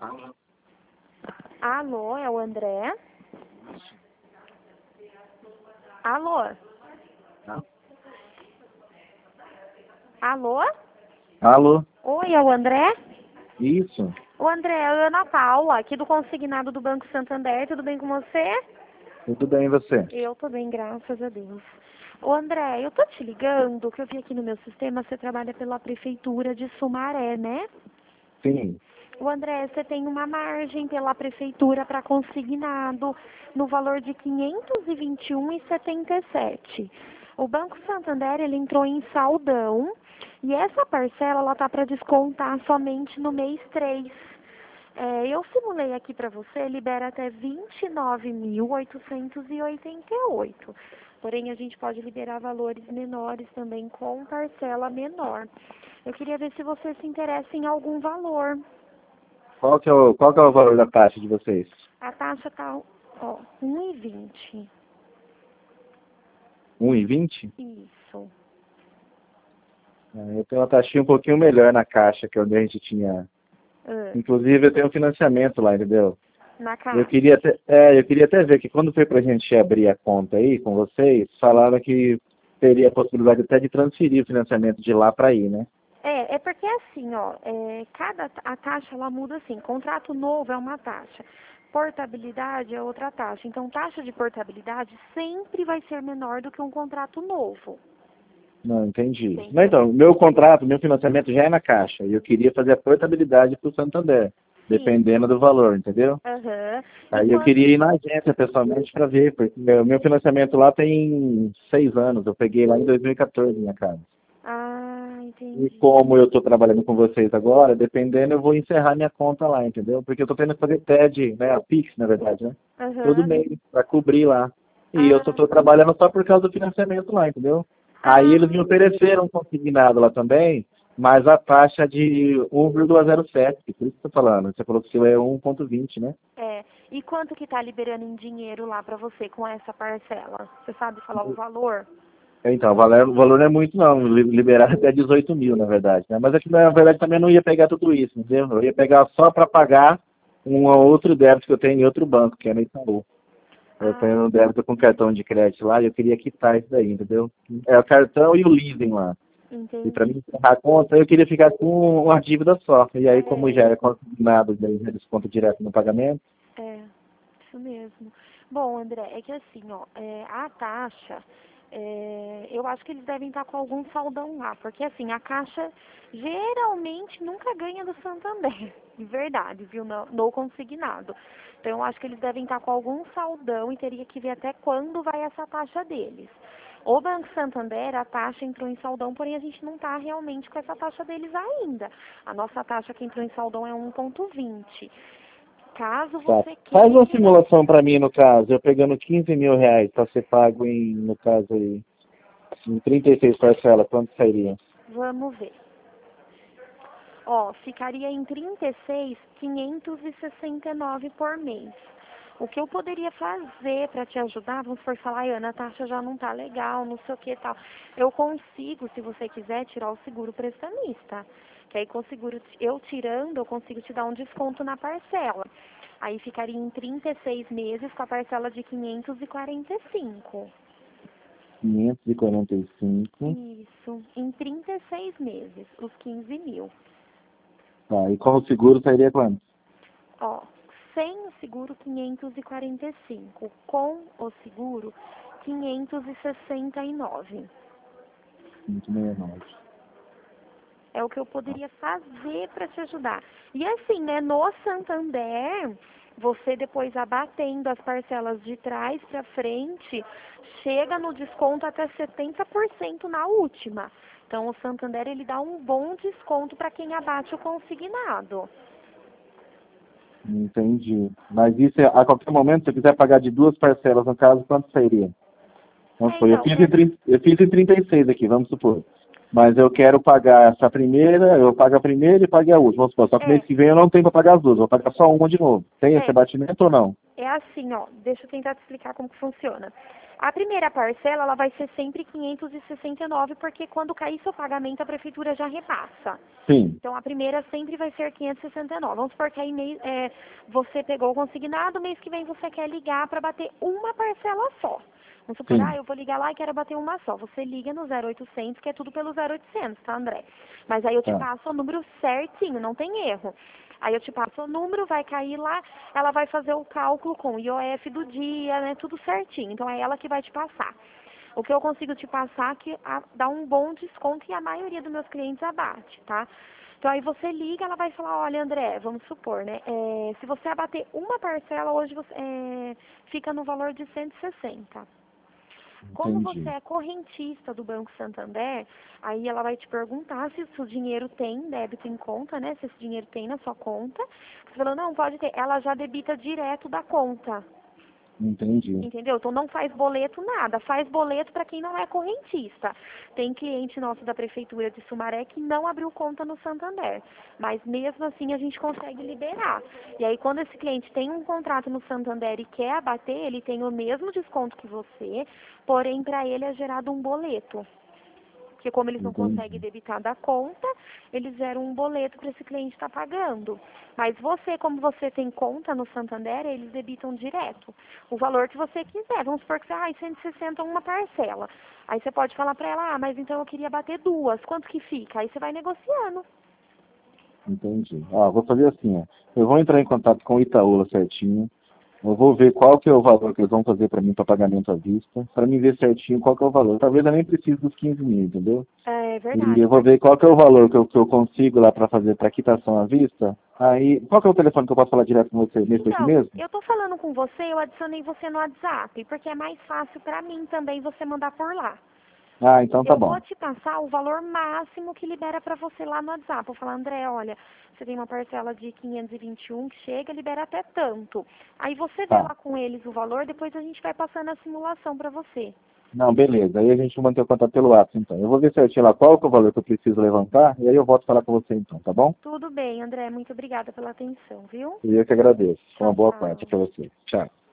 Alô, é o André? Alô? Alô? Alô? Oi, é o André? Isso. O André, é a Ana Paula, aqui do Consignado do Banco Santander. Tudo bem com você? Tudo bem, e você? Eu tô bem, graças a Deus. Ô André, eu tô te ligando, que eu vi aqui no meu sistema, você trabalha pela Prefeitura de Sumaré, né? Sim. O André, você tem uma margem pela Prefeitura para consignado no valor de R$ 521,77. O Banco Santander, ele entrou em saldão e essa parcela, ela tá para descontar somente no mês 3. Eu simulei aqui para você, libera até 29.888. Porém, a gente pode liberar valores menores também com parcela menor. Eu queria ver se você se interessa em algum valor. Qual que é o valor da taxa de vocês? A taxa tá, ó, 1,20. 1,20? Isso. Eu tenho uma taxinha um pouquinho melhor na Caixa, que é onde a gente tinha. Ah, Inclusive, eu tenho um financiamento lá, entendeu? na Eu caixa. queria até ver que quando foi pra gente abrir a conta aí com vocês, falaram que teria a possibilidade até de transferir o financiamento de lá para aí, né? É porque assim, ó, a taxa ela muda assim, contrato novo é uma taxa, portabilidade é outra taxa. Então, taxa de portabilidade sempre vai ser menor do que um contrato novo. Não, entendi. Não, Entendeu? então, meu contrato, meu financiamento já é na Caixa, e eu queria fazer a portabilidade para o Santander, Sim. dependendo do valor, entendeu? Aham. E Aí eu quanto? queria ir na agência pessoalmente para ver, porque meu financiamento lá tem 6 anos, eu peguei lá em 2014 minha casa. Ah, E entendi. como eu estou trabalhando com vocês agora, dependendo, eu vou encerrar minha conta lá, entendeu? Porque eu estou tendo que fazer TED, né? A Pix, na verdade, né? Todo Aham. mês, para cobrir lá. E eu só Ah, estou trabalhando só por causa do financiamento lá, entendeu? Aí eles me ofereceram um consignado lá também, mas a taxa de 1,07, por isso que eu estou falando. Você falou que o seu é 1,20, né? é. E quanto que tá liberando em dinheiro lá pra você com essa parcela? Você sabe falar o valor? Então, o valor não é muito não, liberar até 18 mil, na verdade, né? Mas aqui, na verdade, também não ia pegar tudo isso, entendeu? Eu ia pegar só para pagar um outro débito que eu tenho em outro banco, que é no Itaú. Eu Ah, tenho um débito com cartão de crédito lá e eu queria quitar isso daí, entendeu? É o cartão e o leasing lá. E para entendi. mim encerrar a conta, eu queria ficar com uma dívida só. E aí, como É, já era consignado, daí já desconto direto no pagamento. é, isso mesmo. Bom, André, é que assim, ó, a taxa, eu acho que eles devem estar com algum saldão lá, porque assim, a Caixa geralmente nunca ganha do Santander, de verdade, viu, no consignado. Então, eu acho que eles devem estar com algum saldão e teria que ver até quando vai essa taxa deles. O Banco Santander, a taxa entrou em saldão, porém a gente não está realmente com essa taxa deles ainda. A nossa taxa que entrou em saldão é 1,20. Caso Tá. você Faz uma queira, simulação para mim, no caso, eu pegando 15 mil reais para ser pago em, no caso aí, em 36 parcelas, quanto sairia? vamos ver. Ó, ficaria em 36.569 por mês. O que eu poderia fazer para te ajudar, vamos por falar, "Ai, Ana, a taxa já não tá legal, não sei o que e tal. Eu consigo, se você quiser, tirar o seguro prestamista. Que aí com o seguro, eu tirando, eu consigo te dar um desconto na parcela. Aí ficaria em 36 meses com a parcela de 545. 545. Isso, em 36 meses, os 15 mil. Tá, e com o seguro sairia quanto? Ó, sem o seguro 545, com o seguro 569. 569. É o que eu poderia fazer para te ajudar. E assim, né, no Santander, você depois abatendo as parcelas de trás para frente, chega no desconto até 70% na última. Então o Santander ele dá um bom desconto para quem abate o consignado. Entendi. Mas isso, a qualquer momento, se eu quiser pagar de duas parcelas, no caso, quanto sairia? Vamos supor, Então, eu fiz em 36 aqui, vamos supor. Mas eu quero pagar essa primeira, eu pago a primeira e pago a última, vamos supor. Só que mês é, que vem eu não tenho para pagar as duas, vou pagar só uma de novo. Tem esse é, abatimento ou não? É assim, ó, deixa eu tentar te explicar como que funciona. A primeira parcela, ela vai ser sempre 569, porque quando cair seu pagamento, a prefeitura já repassa. Sim. Então, a primeira sempre vai ser 569. Vamos supor que aí você pegou o consignado, mês que vem você quer ligar para bater uma parcela só. Vamos supor, Sim. eu vou ligar lá e quero bater uma só. Você liga no 0800, que é tudo pelo 0800, tá, André? Mas aí eu te Tá. passo o número certinho, não tem erro. Aí eu te passo o número, vai cair lá, ela vai fazer o cálculo com o IOF do dia, né, tudo certinho. Então, é ela que vai te passar. O que eu consigo te passar é que dá um bom desconto e a maioria dos meus clientes abate, tá? Então aí você liga, ela vai falar, olha André, vamos supor, né? Se você abater uma parcela, hoje você fica no valor de 160. Como você Entendi. é correntista do Banco Santander, aí ela vai te perguntar se o dinheiro tem débito em conta, né? Se esse dinheiro tem na sua conta. Você falou, não, pode ter. Ela já debita direto da conta. Entendi. Entendeu? Então não faz boleto nada, faz boleto para quem não é correntista. Tem cliente nosso da Prefeitura de Sumaré que não abriu conta no Santander, mas mesmo assim a gente consegue liberar. E aí quando esse cliente tem um contrato no Santander e quer abater, ele tem o mesmo desconto que você, porém para ele é gerado um boleto. Porque como eles não conseguem Entendi. debitar da conta, eles geram um boleto para esse cliente estar pagando. Mas você, como você tem conta no Santander, eles debitam direto. O valor que você quiser. Vamos supor que você, 160 uma parcela. Aí você pode falar para ela, mas então eu queria bater duas. Quanto que fica? Aí você vai negociando. Entendi. Vou fazer assim, ó. Eu vou entrar em contato com o Itaú certinho. Eu vou ver qual que é o valor que eles vão fazer para mim para pagamento à vista, para mim ver certinho qual que é o valor. Talvez eu nem precise dos 15 mil, entendeu? É E verdade. eu vou ver qual que é o valor que eu consigo lá para fazer para quitação à vista. Aí, qual que é o telefone que eu posso falar direto com você nesse aqui Então, mesmo? eu tô falando com você, eu adicionei você no WhatsApp, porque é mais fácil para mim também você mandar por lá. Então tá Eu vou bom. te passar o valor máximo que libera para você lá no WhatsApp. Vou falar, André, olha, você tem uma parcela de 521 que chega, libera até tanto. Aí você vê Tá. lá com eles o valor, depois a gente vai passando a simulação para você. Não, beleza. Aí a gente mantém o contato pelo WhatsApp, então. Eu vou ver certinho lá qual que é o valor que eu preciso levantar, e aí eu volto a falar com você, então, tá bom? Tudo bem, André, muito obrigada pela atenção, viu? E eu que agradeço. Uma Tchau, boa tarde tchau. para você. Tchau.